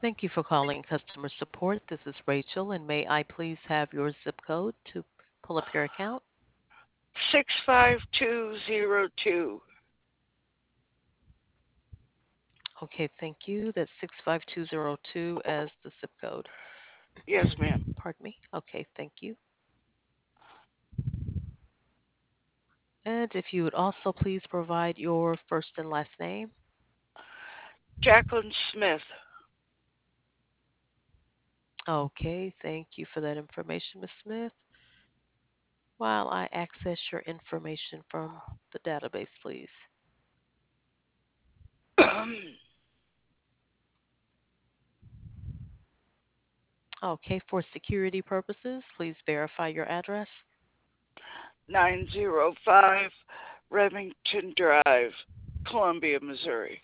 Thank you for calling customer support. This is Rachel, and may I please have your zip code to pull up your account? 65202. Okay, thank you. That's 65202 as the zip code. Yes, ma'am. Pardon me. Okay, thank you. And if you would also please provide your first and last name. Jacqueline Smith. Okay, thank you for that information, Ms. Smith. While I access your information from the database, please. Okay, for security purposes, please verify your address. 905 Remington Drive, Columbia, Missouri.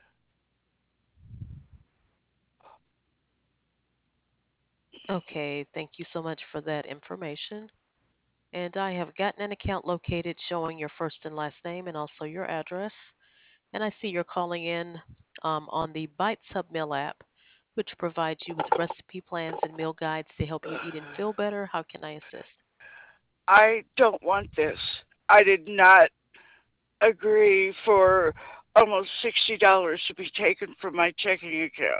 Okay, thank you so much for that information. And I have gotten an account located showing your first and last name and also your address. And I see you're calling in on the Bites Hub Meal app, which provides you with recipe plans and meal guides to help you eat and feel better. How can I assist? I don't want this. I did not agree for almost $60 to be taken from my checking account.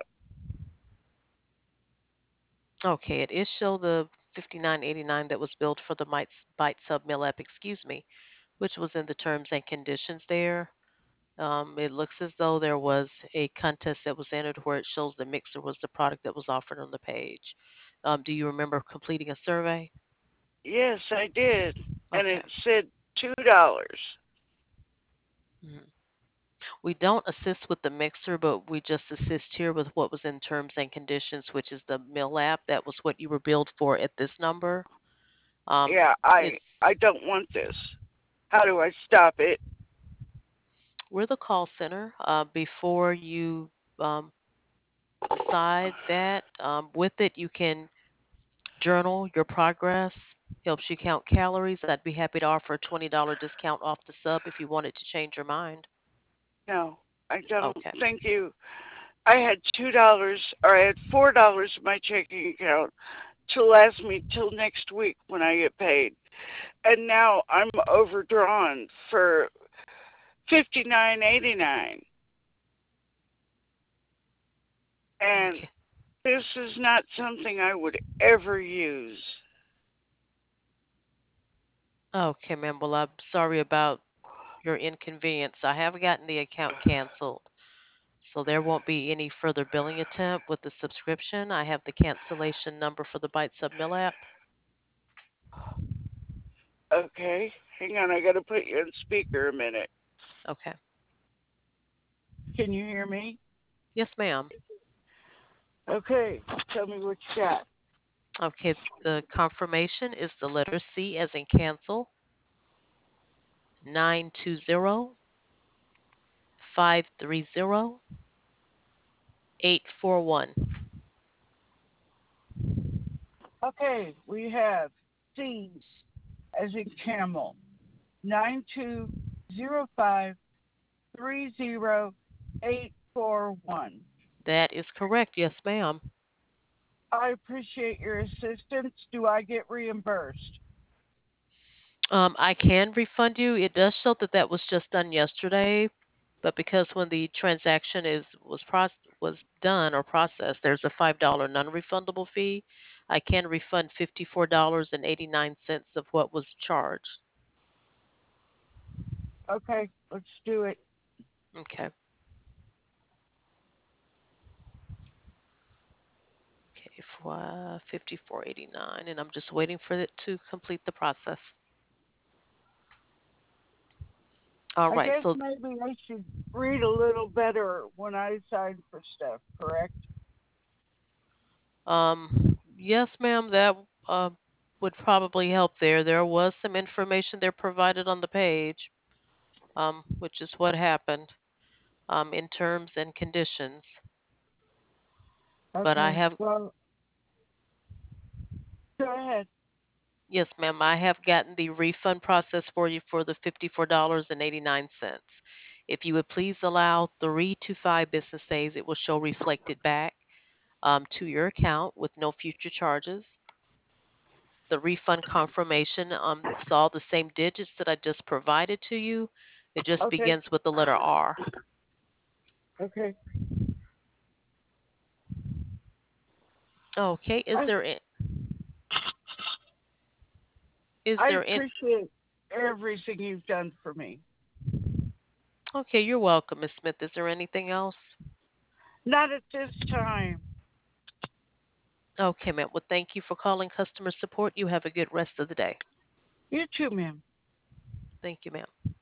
Okay, it is show the 59.89 that was billed for the Bites Hub Meal app, excuse me, which was in the terms and conditions there. It looks as though there was a contest that was entered where it shows the mixer was the product that was offered on the page. Do you remember completing a survey? Yes, I did. And Okay. it said $2. Mhm. We don't assist with the mixer, but we just assist here with what was in terms and conditions, which is the mill app. That was what you were billed for at this number. Um, Yeah, it's I don't want this. How do I stop it? we're the call center. Before you decide that, with it you can journal your progress. Helps you count calories. I'd be happy to offer a $20 discount off the sub if you wanted to change your mind. No, I don't. Okay. Thank you. I had $2 or I had $4 in my checking account to last me till next week when I get paid. And now I'm overdrawn for 59.89. And Okay. this is not something I would ever use. Okay, ma'am. Well, I'm sorry about your inconvenience. I have gotten the account canceled, so there won't be any further billing attempt with the subscription. I have the cancellation number for the Bite Sub Mill app. Okay, hang on, I gotta put you on speaker a minute. Okay. Can you hear me? Yes, ma'am. Okay, tell me what you got. Okay. The confirmation is the letter C as in cancel, 920-530-841. Okay, we have C as in camel, 92053081. That is correct. Yes, ma'am. I appreciate your assistance. Do I get reimbursed? I can refund you. It does show that that was just done yesterday, but because when the transaction was done or processed, there's a $5 non-refundable fee. I can refund $54.89 of what was charged. Okay, let's do it. Okay. Okay, for 54.89, and I'm just waiting for it to complete the process. All I right. guess So, maybe I should read a little better when I sign for stuff, correct? yes, ma'am, that uh, would probably help there. There was some information there provided on the page, which is what happened in terms and conditions. But I Okay, have, well, go ahead. yes, ma'am, I have gotten the refund process for you for the $54.89. If you would please allow 3 to 5 business days, it will show reflected back. to your account with no future charges. The refund confirmation it's all the same digits that I just provided to you. It just Okay. begins with the letter R. Okay. Okay, I is I there in appreciate everything you've done for me. Okay, you're welcome, Miss Smith. Is there anything else? Not at this time. Okay, ma'am. Well, thank you for calling customer support. You have a good rest of the day. You too, ma'am. Thank you, ma'am.